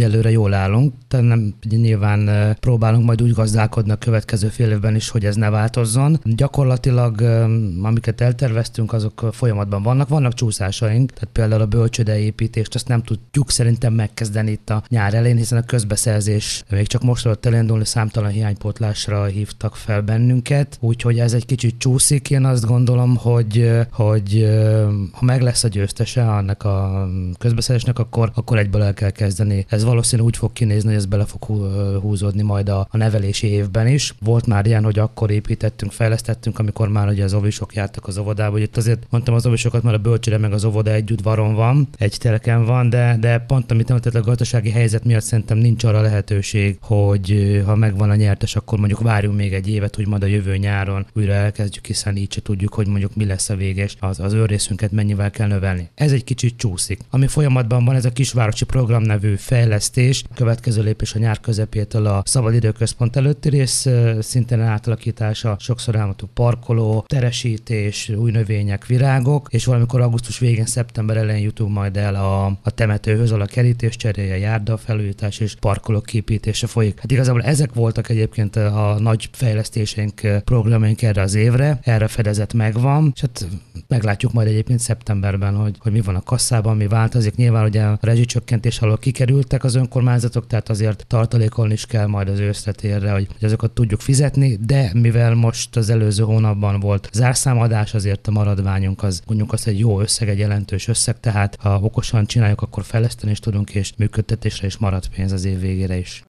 egyelőre jól állunk, de nem, nyilván próbálunk majd úgy gazdálkodni a következő fél évben is, hogy ez ne változzon. Gyakorlatilag, amiket elterveztünk, azok folyamatban vannak csúszásaink, tehát például a bölcsődeépítést azt nem tudjuk szerintem megkezdeni itt a nyár elején, hiszen a közbeszerzés még csak most tudott elindulni, számtalan hiánypótlásra hívtak fel bennünket, úgyhogy ez egy kicsit csúszik. Én azt gondolom, hogy ha meg lesz a győztese annak a közbeszerzésnek, akkor egyből el kell kezdeni. Ez valószínűleg úgy fog kinézni, hogy ez bele fog húzódni majd a nevelési évben is. Volt már ilyen, hogy akkor építettünk, fejlesztettünk, amikor már ugye az óvisok jártak az óvodába, hogy itt azért mondtam az óvisokat, mert a bölcsőde meg az óvoda egy udvaron van, egy teleken van, de pont amit említett, a gazdasági helyzet miatt szerintem nincs arra lehetőség, hogy ha megvan a nyertes, akkor mondjuk várjunk még egy évet, hogy majd a jövő nyáron újra elkezdjük, hiszen így se tudjuk, hogy mondjuk mi lesz a véges, az őrrészünket mennyivel kell növelni. Ez egy kicsit csúszik. Ami folyamatban van, ez a kisvárosi program nevű fejlesztés. A következő lépés a nyár közepétől a szabadidőközpont előtti rész szintén átalakítása, sokszor elmondtuk parkoló, teresítés, új növények, virágok, és valamikor augusztus végén, szeptember elején jutunk majd el a temetőhöz, ahol a kerítés cseréje, járda felújítás és parkolók képítése folyik. Hát igazából ezek voltak egyébként a nagy fejlesztéseink, programjaink erre az évre, erre fedezet megvan, és hát meglátjuk majd egyébként szeptemberben, hogy mi van a kasszában, mi változik. Nyilván ugye a rezsicsökkentés alól kikerültek az önkormányzatok, tehát azért tartalékolni is kell majd az őszletérre, hogy azokat tudjuk fizetni, de mivel most az előző hónapban volt zárszámadás, azért a maradványunk az mondjuk azt egy jó összeg, egy jelentős összeg, tehát ha okosan csináljuk, akkor fejleszteni is tudunk, és működtetésre is marad pénz az év végére is.